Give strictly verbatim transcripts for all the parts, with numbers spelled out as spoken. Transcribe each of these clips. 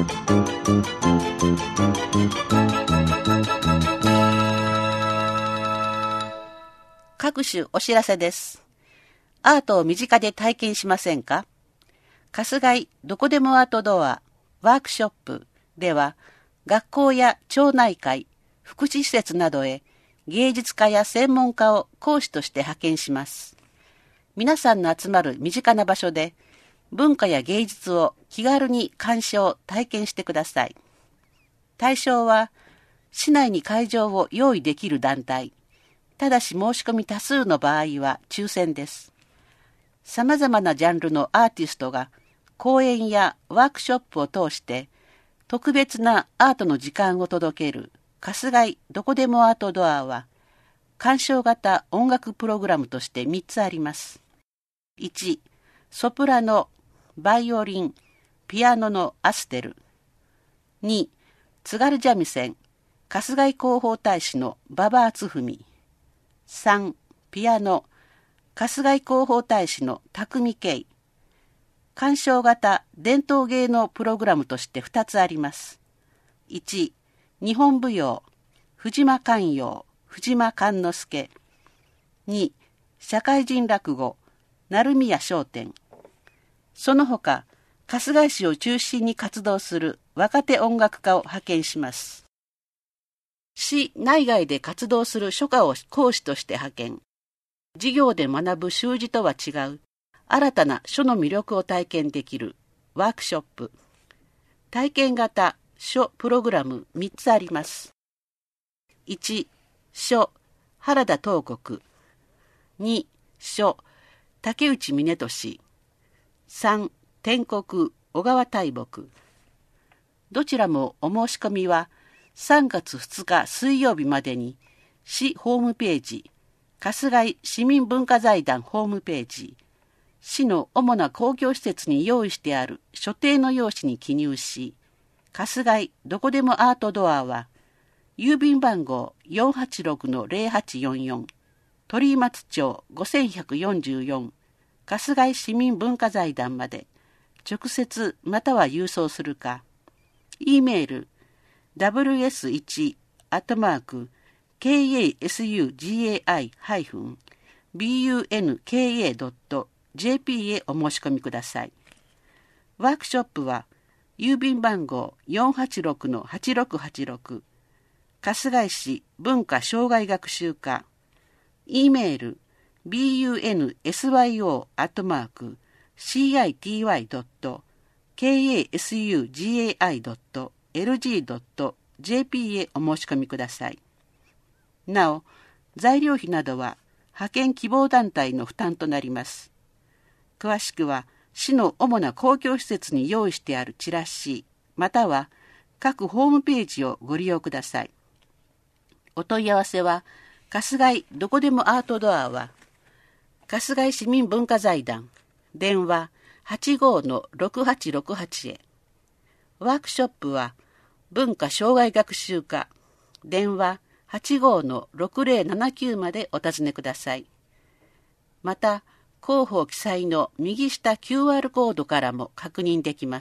各種お知らせです。アートを身近で体験しませんか？春日井どこでもアートドアワークショップでは、学校や町内会、福祉施設などへ芸術家や専門家を講師として派遣します。皆さんの集まる身近な場所で文化や芸術を気軽に鑑賞・体験してください。対象は市内に会場を用意できる団体、ただし申し込み多数の場合は抽選です。さまざまなジャンルのアーティストが講演やワークショップを通して特別なアートの時間を届ける春日井どこでもアートドアは、鑑賞型音楽プログラムとしてみっつあります。いち、ソプラノ、バイオリン、ピアノのアステル。に、津軽三味線、春日井広報大使の馬場敦文。さん、ピアノ、春日井広報大使の匠慶。鑑賞型伝統芸能プログラムとしてふたつあります。いち、日本舞踊、藤間寛陽、藤間寛之助。に、社会人落語、鳴宮商店。その他、春日井市を中心に活動する若手音楽家を派遣します。市内外で活動する書家を講師として派遣。授業で学ぶ習字とは違う新たな書の魅力を体験できるワークショップ。体験型書プログラムみっつあります。いち、書原田東国。に、書竹内峰俊。さん、天国小川大木。どちらもお申し込みはさんがつふつか水曜日までに市ホームページ、春日井市民文化財団ホームページ、市の主な公共施設に用意してある所定の用紙に記入し、春日井どこでもアートドアは、郵便番号 よんはちろくのぜろはちよんよん、鳥居松町ごせんひゃくよんじゅうよん、春日井市民文化財団まで直接または郵送するか、E メール ダブリューエスワン アットマーク ケーエーエスユージェーアイ ビーユーエヌケーエー ドット ジェーピー へお申し込みください。ワークショップは郵便番号 よんはちろくのはちろくはちろく、春日井市文化障害学習課、E メール ビーユーエヌエスワイオー アットマーク シーアイティーワイ ドット ケーエーエスユージェーアイ ドット エルジー ドット ジェーピー へお申し込みください。なお、材料費などは派遣希望団体の負担となります。詳しくは市の主な公共施設に用意してあるチラシ、または各ホームページをご利用ください。お問い合わせは、春日井どこでもアートドアは、春日井市民文化財団、電話 はちごーのろくはちろくはち へ。ワークショップは、文化障害学習課、電話 はちごーのろくぜろななきゅう までお尋ねください。また、広報記載の右下 キューアール コードからも確認できます。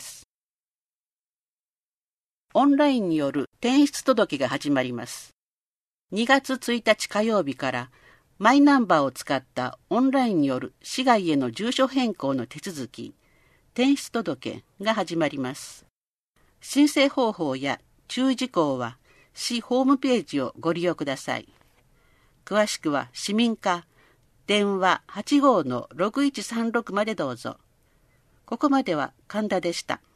オンラインによる転出届が始まります。にがつついたち火曜日からマイナンバーを使ったオンラインによる市外への住所変更の手続き、転出届が始まります。申請方法や注意事項は市ホームページをご利用ください。詳しくは市民課電話 はちごーのろくいちさんろく までどうぞ。ここまでは神田でした。